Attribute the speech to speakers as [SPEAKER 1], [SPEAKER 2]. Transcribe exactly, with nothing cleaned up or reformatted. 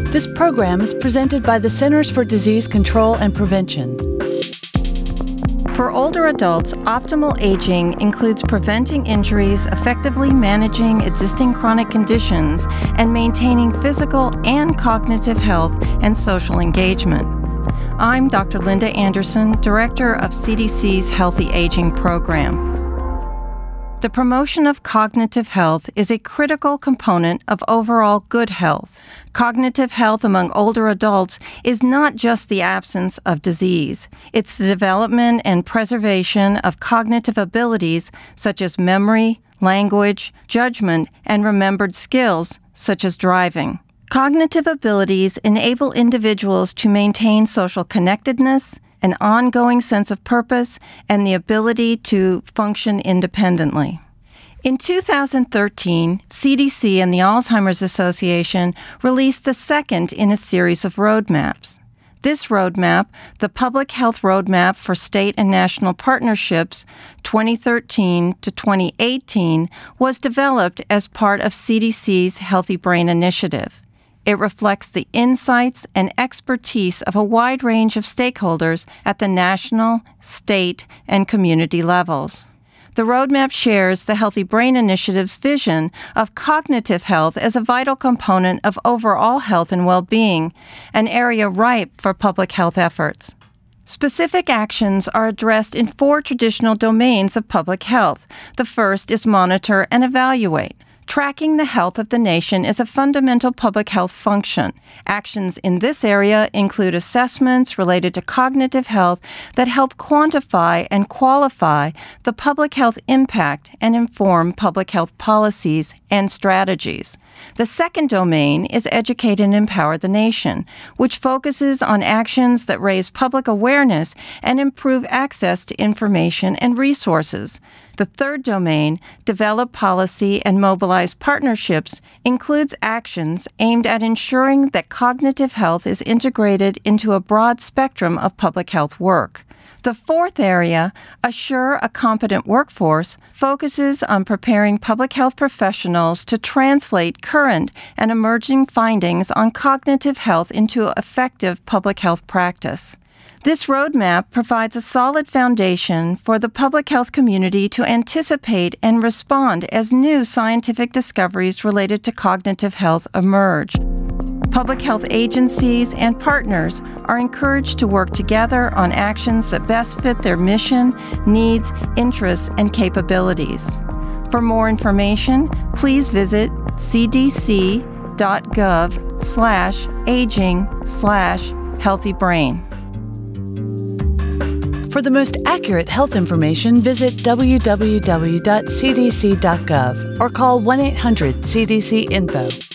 [SPEAKER 1] This program is presented by the Centers for Disease Control and Prevention.
[SPEAKER 2] For older adults, optimal aging includes preventing injuries, effectively managing existing chronic conditions, and maintaining physical and cognitive health and social engagement. I'm Doctor Linda Anderson, Director of C D C's Healthy Aging Program. The promotion of cognitive health is a critical component of overall good health. Cognitive health among older adults is not just the absence of disease. It's the development and preservation of cognitive abilities such as memory, language, judgment, and remembered skills such as driving. Cognitive abilities enable individuals to maintain social connectedness, an ongoing sense of purpose, and the ability to function independently. In two thousand thirteen, C D C and the Alzheimer's Association released the second in a series of roadmaps. This roadmap, the Public Health Roadmap for State and National Partnerships twenty thirteen to twenty eighteen, was developed as part of C D C's Healthy Brain Initiative. It reflects the insights and expertise of a wide range of stakeholders at the national, state, and community levels. The roadmap shares the Healthy Brain Initiative's vision of cognitive health as a vital component of overall health and well-being, an area ripe for public health efforts. Specific actions are addressed in four traditional domains of public health. The first is monitor and evaluate. Tracking the health of the nation is a fundamental public health function. Actions in this area include assessments related to cognitive health that help quantify and qualify the public health impact and inform public health policies and strategies. The second domain is educate and empower the nation, which focuses on actions that raise public awareness and improve access to information and resources. The third domain, develop policy and mobilize partnerships, includes actions aimed at ensuring that cognitive health is integrated into a broad spectrum of public health work. The fourth area, assure a competent workforce, focuses on preparing public health professionals to translate current and emerging findings on cognitive health into effective public health practice. This roadmap provides a solid foundation for the public health community to anticipate and respond as new scientific discoveries related to cognitive health emerge. Public health agencies and partners are encouraged to work together on actions that best fit their mission, needs, interests, and capabilities. For more information, please visit cdc.gov slash aging slash healthy brain.
[SPEAKER 1] For the most accurate health information, visit w w w dot c d c dot gov or call one eight hundred C D C info.